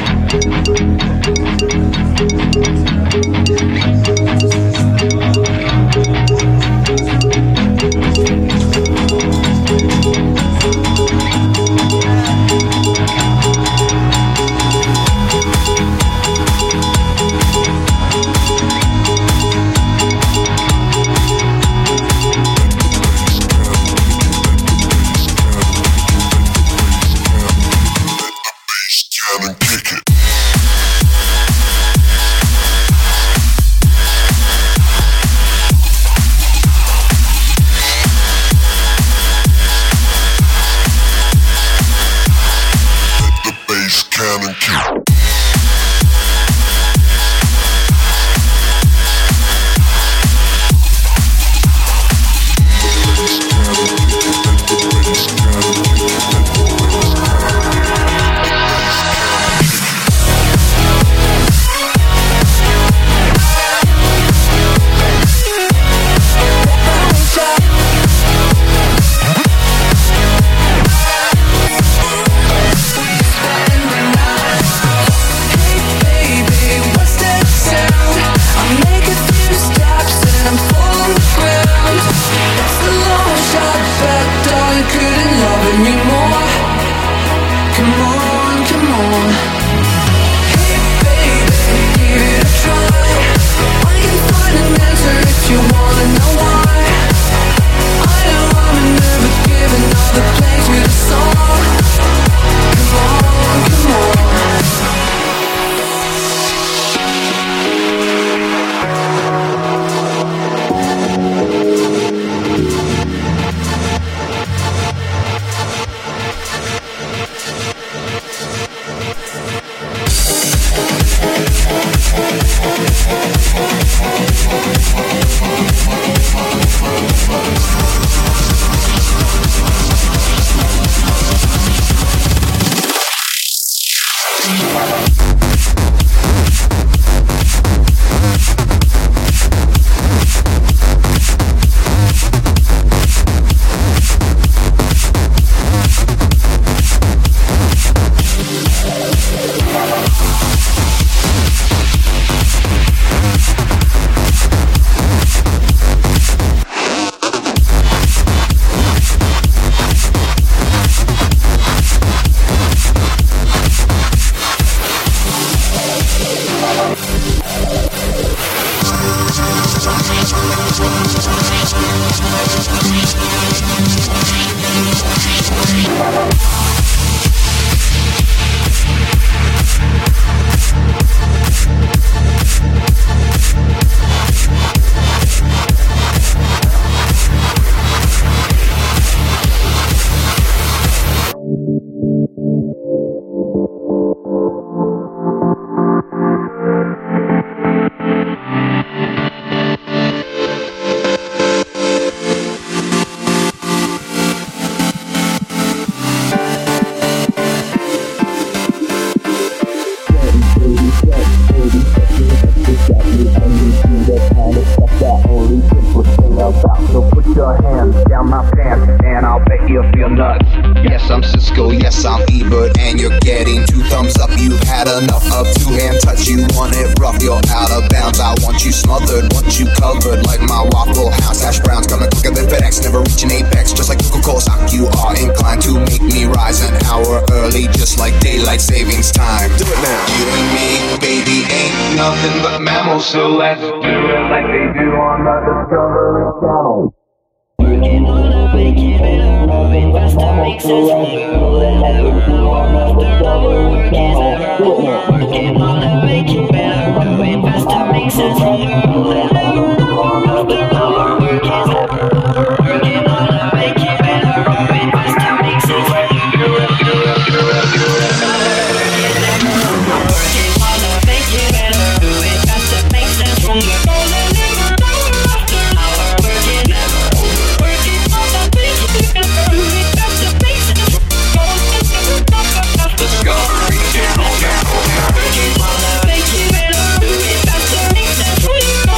So let's do it like they do on the Discovery Channel. Working on a making better, moving faster makes us stronger than ever. After our work is over. Working on a making better, moving faster makes us stronger than ever. After our work is over. Working on a making better, moving faster makes us stronger. Discovery Channel.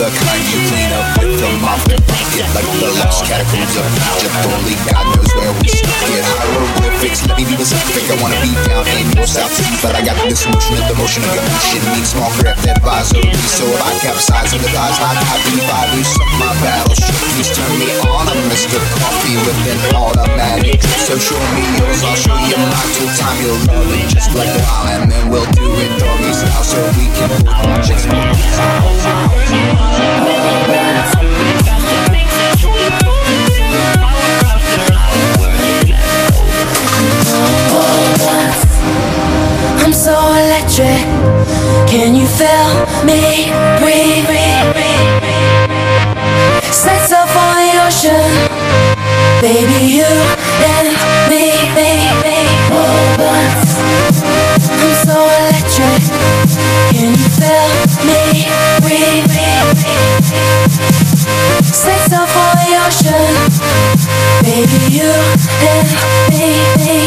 the kind you clean up with a mop and bucket, like the lost catacombs of Egypt. Only God knows where we stuck it. Hieroglyphics, let me be specific. I wanna be down in your south seas, but I got this emotion of the motion of your ocean. Need small craft advisory, so if I capsize in the thighs, not happy if I lose some of my battleship. Please turn me on, I'm Mr. Coffee with an automatic drip. So show me yours, I'll show you mine. Till time you'll love it just like a while, and then we'll do it doggy style so we can both watch it. I'm so electric. Can you feel me breathe? Sets up on the ocean. Baby, you and me. I'm so electric. Can you feel me breathe? Sets up on the ocean. Baby, you and me.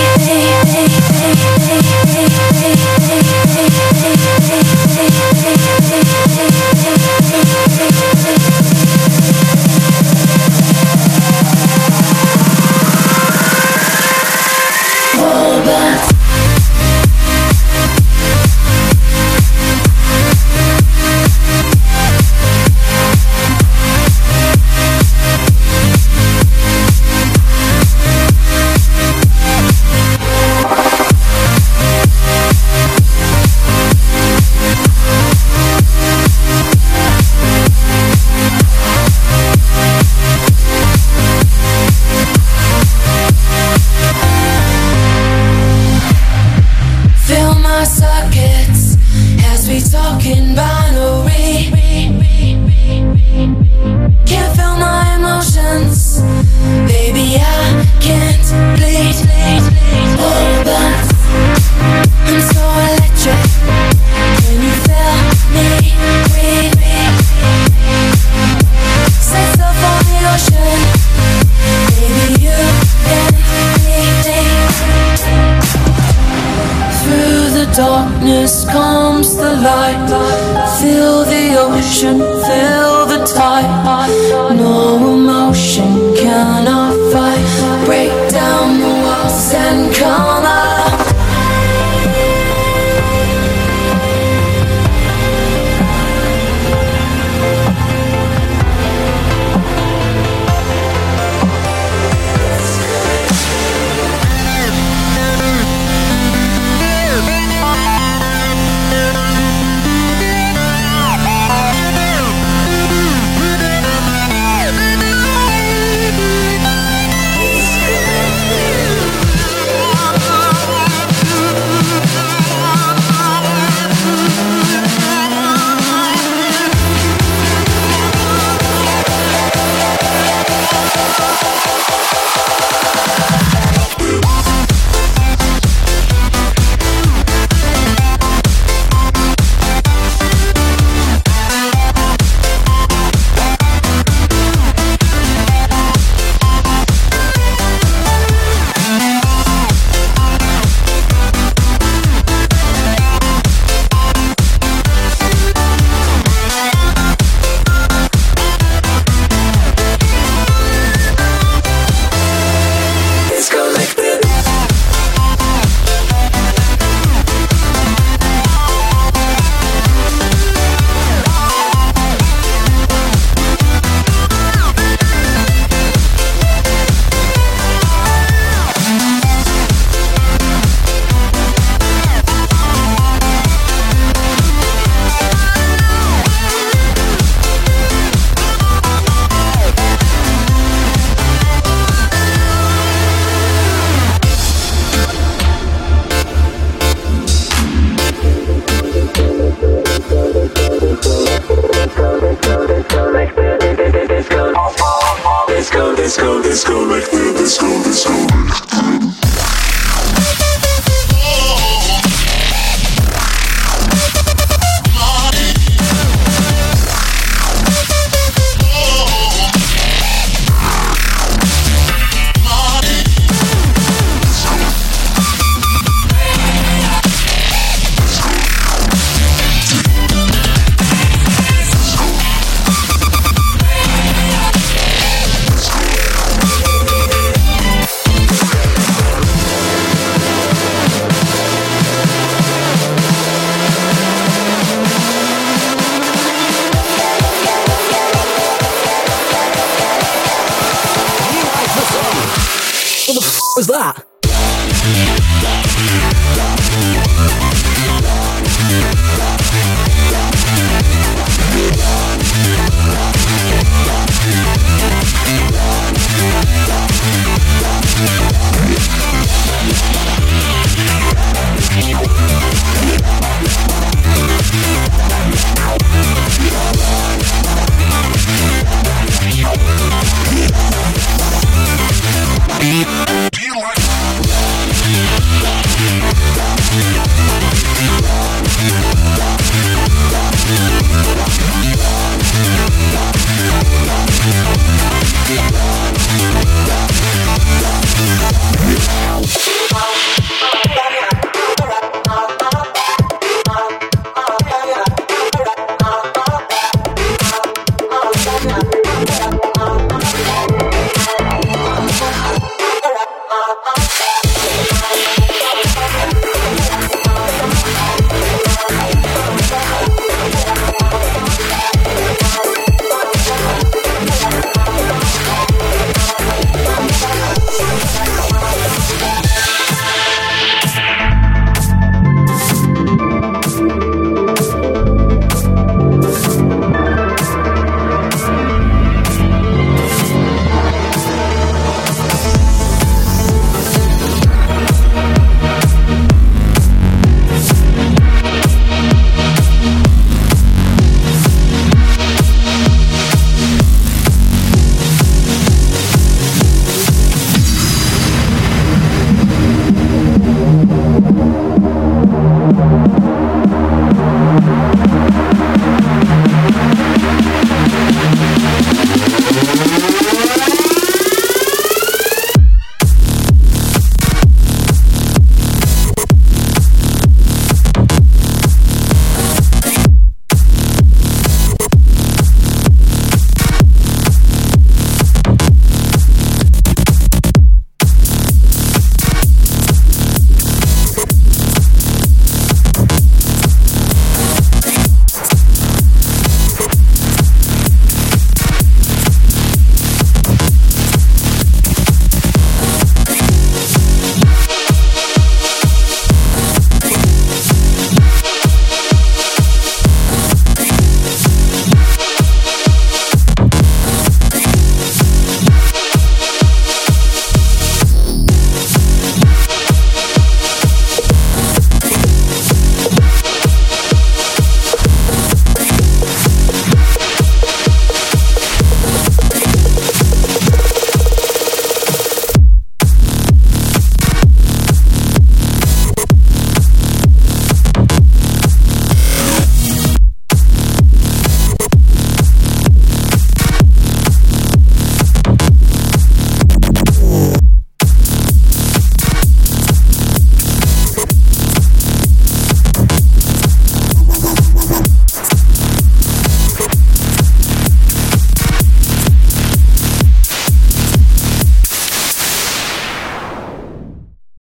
Darkness comes the light. Feel the ocean, feel the tide. No emotion cannot fight. Break down the walls and come alive. was that?